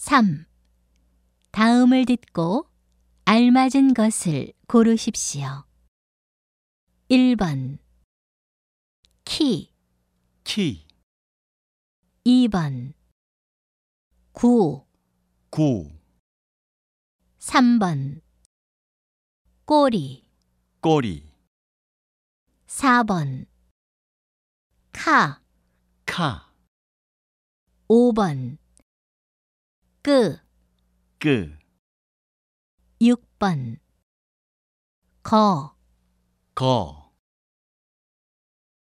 3. 다음을 듣고 알맞은 것을 고르십시오. 1번 키, 키, 2번 구, 9, 3번 꼬리, 꼬리, 4번 카, 카, 5번 끄, 끄, 6번 거, 거,